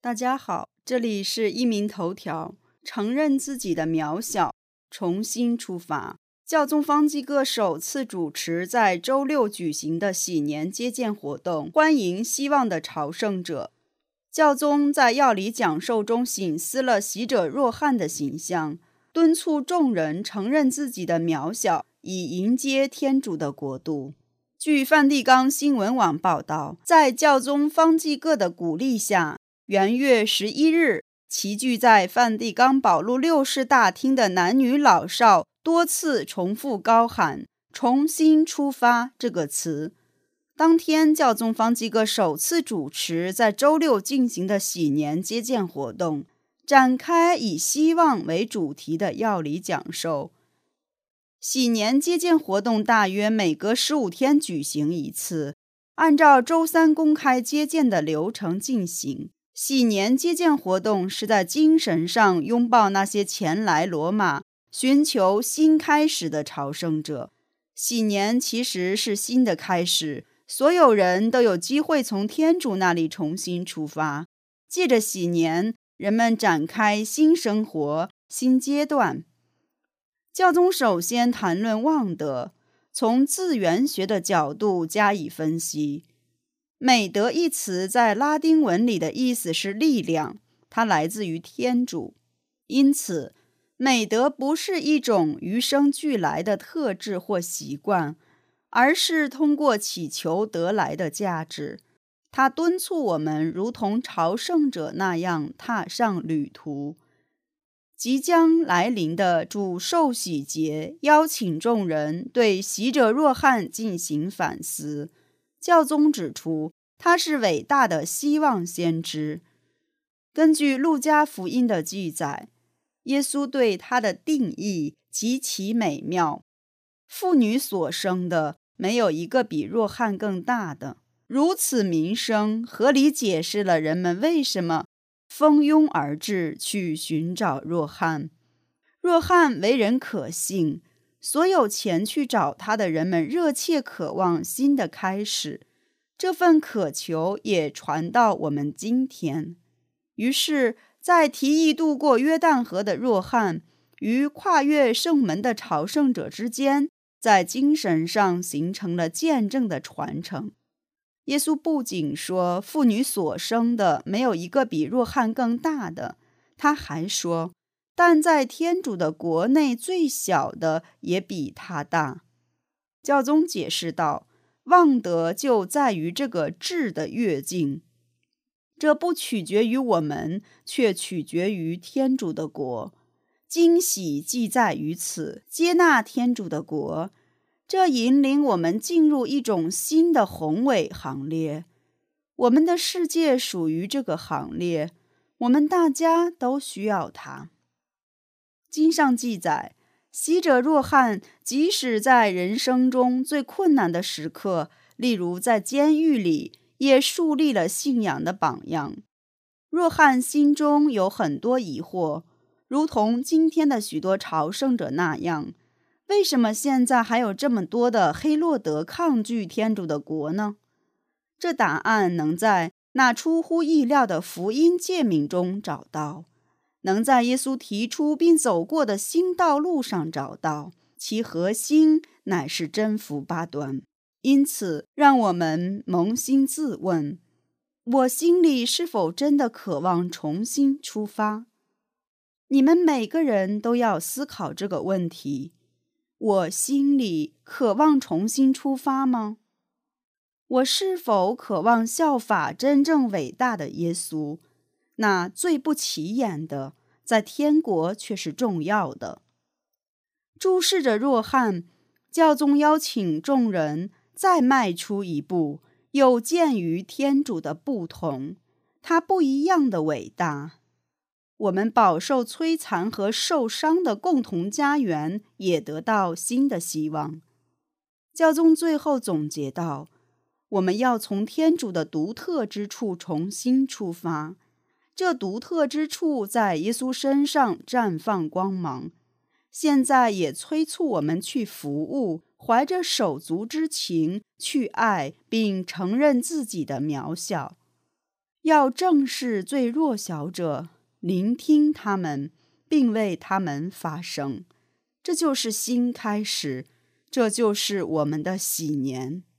大家好，这里是一鸣头条。承认自己的渺小，重新出发。教宗方济各首次主持在周六举行的喜年接见活动，欢迎希望的朝圣者。教宗在要理讲授中省思了洗者若翰的形象，敦促众人承认自己的渺小，以迎接天主的国度。据梵蒂冈新闻网报道，在教宗方济各的鼓励下，元月11日，齐聚在梵蒂冈保禄六世大厅的男女老少多次重复高喊"重新出发"这个词。当天，教宗方济各首次主持在周六进行的喜年接见活动，展开以希望为主题的要理讲授。喜年接见活动大约每隔15天举行一次，按照周三公开接见的流程进行。喜年接见活动是在精神上拥抱那些前来罗马寻求新开始的朝圣者。喜年其实是新的开始，所有人都有机会从天主那里重新出发。借着喜年，人们展开新生活、新阶段。教宗首先谈论望德，从字源学的角度加以分析。美德一词在拉丁文里的意思是力量，它来自于天主。因此，美德不是一种与生俱来的特质或习惯，而是通过祈求得来的价值。它敦促我们如同朝圣者那样踏上旅途。即将来临的主受洗节邀请众人对洗者若翰进行反思。教宗指出，他是伟大的希望先知。根据路加福音的记载，耶稣对他的定义极其美妙。妇女所生的，没有一个比若翰更大的。如此名声，合理解释了人们为什么蜂拥而至去寻找若翰。若翰为人可信，所有前去找他的人们热切渴望新的开始，这份渴求也传到我们今天。于是，在提议渡过约旦河的若翰与跨越圣门的朝圣者之间，在精神上形成了见证的传承。耶稣不仅说妇女所生的没有一个比若翰更大的，他还说，但在天主的国内最小的也比他大。教宗解释道，望德就在于这个质的跃进，这不取决于我们，却取决于天主的国。惊喜既在于此，接纳天主的国，这引领我们进入一种新的宏伟行列。我们的世界属于这个行列，我们大家都需要它。经上记载，洗者若翰即使在人生中最困难的时刻，例如在监狱里，也树立了信仰的榜样。若翰心中有很多疑惑，如同今天的许多朝圣者那样，为什么现在还有这么多的黑落德抗拒天主的国呢？这答案能在那出乎意料的福音诫命中找到，能在耶稣提出并走过的新道路上找到，其核心乃是真福八端。因此，让我们扪心自问，我心里是否真的渴望重新出发？你们每个人都要思考这个问题。我心里渴望重新出发吗？我是否渴望效法真正伟大的耶稣，那最不起眼的，在天国却是重要的？注视着若翰，教宗邀请众人再迈出一步，有鉴于天主的不同，他不一样的伟大。我们饱受摧残和受伤的共同家园也得到新的希望。教宗最后总结道，我们要从天主的独特之处重新出发，这独特之处在耶稣身上绽放光芒，现在也催促我们去服务，怀着手足之情去爱，并承认自己的渺小。 要正视最弱小者，聆听他们，并为他们发声。这就是新开始，这就是我们的喜年。